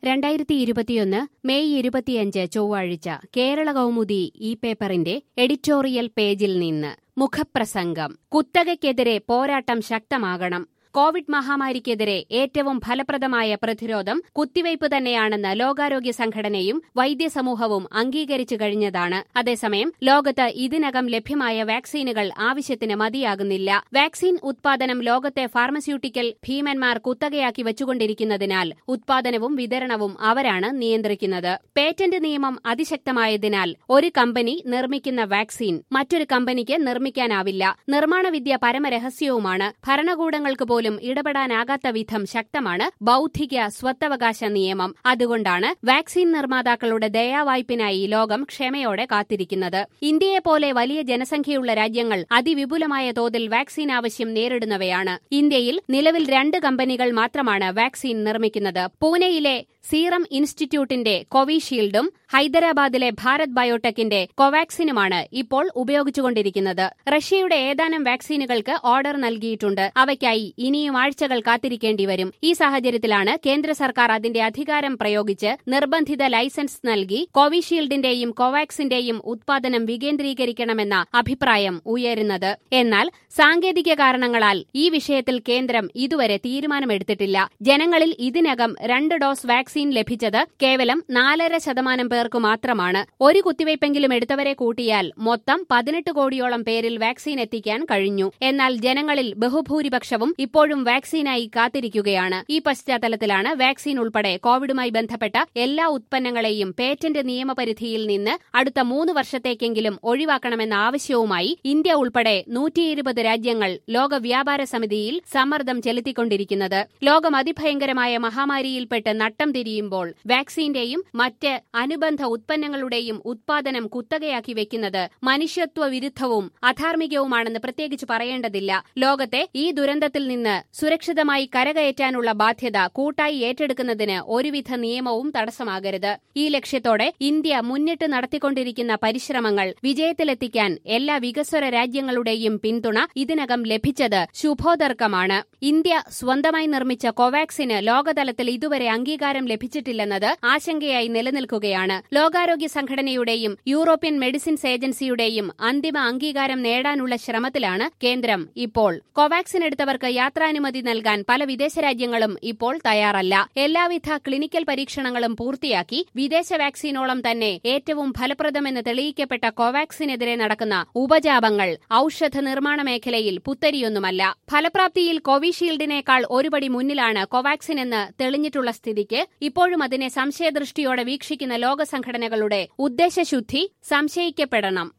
2021 May 25 ചൊവ്വാഴ്ച കേരള കൗമുദി ഈ പേപ്പറിന്റെ എഡിറ്റോറിയൽ പേജിൽ നിന്ന് മുഖപ്രസംഗം. കുത്തകയ്ക്കെതിരെ പോരാട്ടം ശക്തമാകണം. കോവിഡ് മഹാമാരിക്കെതിരെ ഏറ്റവും ഫലപ്രദമായ പ്രതിരോധം കുത്തിവയ്പ് തന്നെയാണെന്ന് ലോകാരോഗ്യ സംഘടനയും വൈദ്യസമൂഹവും അംഗീകരിച്ചു കഴിഞ്ഞതാണ്. അതേസമയം ലോകത്ത് ഇതിനകം ലഭ്യമായ വാക്സിനുകൾ ആവശ്യത്തിന് മതിയാകുന്നില്ല. വാക്സിൻ ഉത്പാദനം ലോകത്തെ ഫാർമസ്യൂട്ടിക്കൽ ഭീമന്മാർ കുത്തകയാക്കി വച്ചുകൊണ്ടിരിക്കുന്നതിനാൽ ഉത്പാദനവും വിതരണവും അവരാണ് നിയന്ത്രിക്കുന്നത്. പേറ്റന്റ് നിയമം അതിശക്തമായതിനാൽ ഒരു കമ്പനി നിർമ്മിക്കുന്ന വാക്സിൻ മറ്റൊരു കമ്പനിക്ക് നിർമ്മിക്കാനാവില്ല. നിർമ്മാണവിദ്യ പരമരഹസ്യവുമാണ്. ഭരണകൂടങ്ങൾക്ക് പോലും ഇടപെടാനാകാത്ത വിധം ശക്തമാണ് ബൌദ്ധിക സ്വത്തവകാശ നിയമം. അതുകൊണ്ടാണ് വാക്സിൻ നിർമ്മാതാക്കളുടെ ദയാവായ്പിനായി ലോകം ക്ഷമയോടെ കാത്തിരിക്കുന്നത്. ഇന്ത്യയെപ്പോലെ വലിയ ജനസംഖ്യയുള്ള രാജ്യങ്ങൾ അതിവിപുലമായ തോതിൽ വാക്സിൻ ആവശ്യം നേരിടുന്നവയാണ്. ഇന്ത്യയിൽ നിലവിൽ 2 കമ്പനികൾ മാത്രമാണ് വാക്സിൻ നിർമ്മിക്കുന്നത്. പൂനെയിലെ സീറം ഇൻസ്റ്റിറ്റ്യൂട്ടിന്റെ കോവിഷീൽഡും ഹൈദരാബാദിലെ ഭാരത് ബയോടെക്കിന്റെ കോവാക്സിനുമാണ് ഇപ്പോൾ ഉപയോഗിച്ചുകൊണ്ടിരിക്കുന്നത്. റഷ്യയുടെ ഏതാനും വാക്സിനുകൾക്ക് ഓർഡർ നൽകിയിട്ടുണ്ട്. അവയ്ക്കായി ഇനിയും ആഴ്ചകൾ കാത്തിരിക്കേണ്ടി വരും. ഈ സാഹചര്യത്തിലാണ് കേന്ദ്ര സർക്കാർ അതിന്റെ അധികാരം പ്രയോഗിച്ച് നിർബന്ധിത ലൈസൻസ് നൽകി കോവിഷീൽഡിന്റെയും കോവാക്സിന്റെയും ഉത്പാദനം വികേന്ദ്രീകരിക്കണമെന്ന അഭിപ്രായം ഉയരുന്നത്. എന്നാൽ സാങ്കേതിക കാരണങ്ങളാൽ ഈ വിഷയത്തിൽ കേന്ദ്രം ഇതുവരെ തീരുമാനമെടുത്തിട്ടില്ല. ജനങ്ങളിൽ ഇതിനകം 2 ഡോസ് വാക്സിൻ ലഭിച്ചത് കേവലം 4.5% പേർക്ക് മാത്രമാണ്. ഒരു കുത്തിവയ്പ്പെങ്കിലും എടുത്തവരെ കൂട്ടിയാൽ മൊത്തം 18 കോടിയോളം പേരിൽ വാക്സിൻ എത്തിക്കാൻ കഴിഞ്ഞു. എന്നാൽ ജനങ്ങളിൽ ബഹുഭൂരിപക്ഷവും ഇപ്പോഴും വാക്സിനായി കാത്തിരിക്കുകയാണ്. ഈ പശ്ചാത്തലത്തിലാണ് വാക്സിൻ ഉൾപ്പെടെ കോവിഡുമായി ബന്ധപ്പെട്ട എല്ലാ ഉത്പന്നങ്ങളെയും പേറ്റന്റ് നിയമപരിധിയിൽ നിന്ന് അടുത്ത 3 വർഷത്തേക്കെങ്കിലും ഒഴിവാക്കണമെന്ന ആവശ്യവുമായി ഇന്ത്യ ഉൾപ്പെടെ 120 രാജ്യങ്ങൾ ലോക വ്യാപാര സമിതിയിൽ സമ്മർദ്ദം ചെലുത്തിക്കൊണ്ടിരിക്കുന്നത്. ലോകം അതിഭയങ്കരമായ മഹാമാരിയിൽപ്പെട്ട് നട്ടം തിരിയുമ്പോൾ വാക്സിന്റെയും മറ്റ് അനുബന്ധ ഉത്പന്നങ്ങളുടെയും ഉത്പാദനം കുത്തകയാക്കി വെക്കുന്നത് മനുഷ്യത്വ വിരുദ്ധവും അധാർമികവുമാണെന്ന് പ്രത്യേകിച്ച് പറയേണ്ടതില്ല. ലോകത്തെ ഈ ദുരന്തത്തിൽ നിന്ന് സുരക്ഷിതമായി കരകയറ്റാനുള്ള ബാധ്യത കൂട്ടായി ഏറ്റെടുക്കുന്നതിന് ഒരുവിധ നിയമവും തടസ്സമാകരുത്. ഈ ലക്ഷ്യത്തോടെ ഇന്ത്യ മുന്നിട്ട് നടത്തിക്കൊണ്ടിരിക്കുന്ന പരിശ്രമങ്ങൾ വിജയത്തിലെത്തിക്കാൻ എല്ലാ വികസ്വര രാജ്യങ്ങളുടെയും പിന്തുണ ഇതിനകം ലഭിച്ചത് ശുഭോദർക്കമാണ്. ഇന്ത്യ സ്വന്തമായി നിർമ്മിച്ച കോവാക്സിന് ലോകതലത്തിൽ ഇതുവരെ അംഗീകാരം ലഭിച്ചിട്ടില്ലെന്നത് ആശങ്കയായി നിലനിൽക്കുകയാണ്. ലോകാരോഗ്യ സംഘടനയുടെയും യൂറോപ്യൻ മെഡിസിൻസ് ഏജൻസിയുടെയും അന്തിമ അംഗീകാരം നേടാനുള്ള ശ്രമത്തിലാണ് കേന്ദ്രം ഇപ്പോൾ. കോവാക്സിൻ എടുത്തവർക്ക് യാത്രാനുമതി നൽകാൻ പല വിദേശ രാജ്യങ്ങളും ഇപ്പോൾ തയ്യാറല്ല. എല്ലാവിധ ക്ലിനിക്കൽ പരീക്ഷണങ്ങളും പൂർത്തിയാക്കി വിദേശ വാക്സിനോളം തന്നെ ഏറ്റവും ഫലപ്രദമെന്ന് തെളിയിക്കപ്പെട്ട കോവാക്സിനെതിരെ നടക്കുന്ന ഉപജാപങ്ങൾ ഔഷധ നിർമ്മാണ മേഖലയിൽ പുത്തരിയൊന്നുമല്ല. ഫലപ്രാപ്തിയിൽ കോവിഷീൽഡിനേക്കാൾ ഒരുപടി മുന്നിലാണ് കോവാക്സിൻ എന്ന് തെളിഞ്ഞിട്ടുള്ള സ്ഥിതിക്ക് ഇപ്പോഴും അതിനെ സംശയദൃഷ്ടിയോടെ വീക്ഷിക്കുന്ന ലോക സംഘടനകളുടെ ഉദ്ദേശശുദ്ധി സംശയിക്കപ്പെടണം.